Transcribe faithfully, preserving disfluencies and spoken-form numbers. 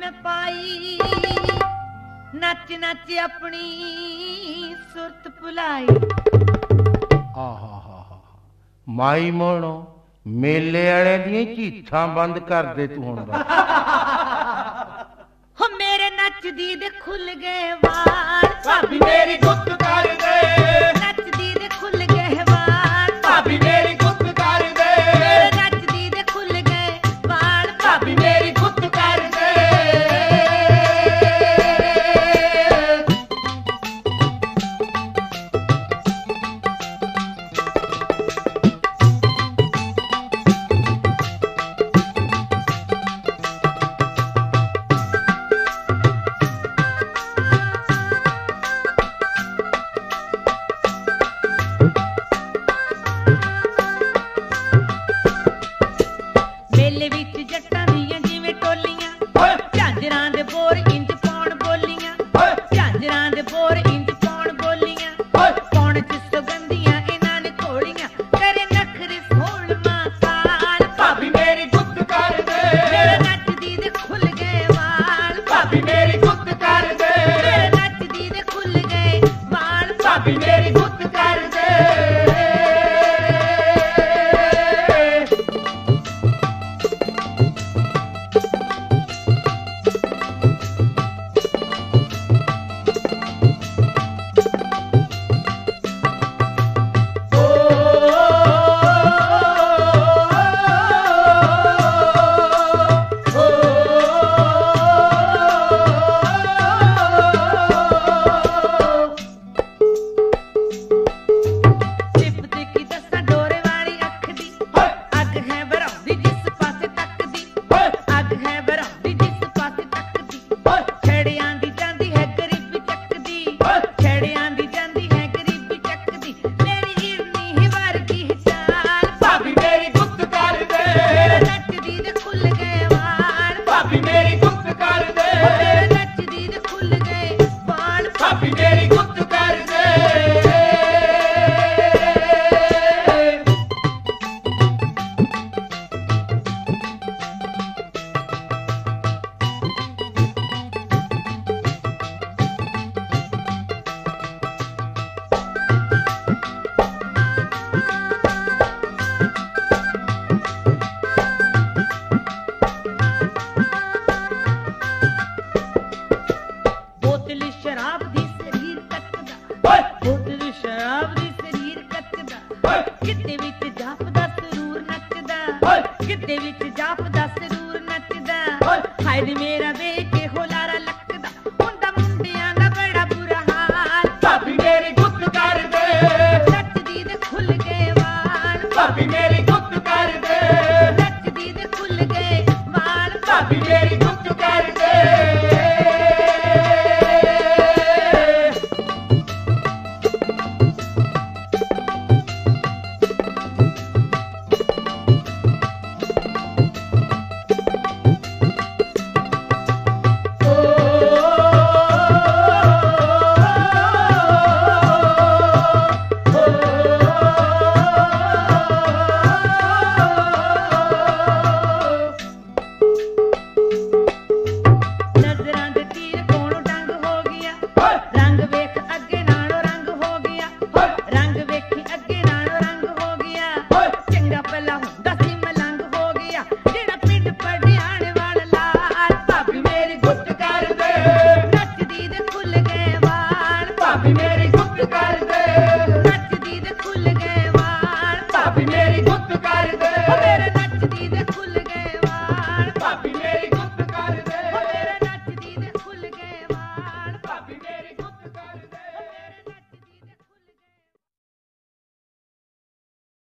मैं पाई नच नच अपनी सुरत भुलाई। आहा हा हा माई मोनो मेले वाले दी चीथां बंद कर दे तू हुण बस। हो मेरे नचदी दे खुल गए वाल भाभी मेरी गुत्त कर दे, नचदी दे खुल गए वाल भाभी मेरी गुत्त कर दे, मेरे नचदी दे खुल गए वाल भाभी मेरी गुत्त कर दे। मेले विच जट्टां दियां जिवें टोलियां झांजरां दे बोर इंज पाउण बोलियां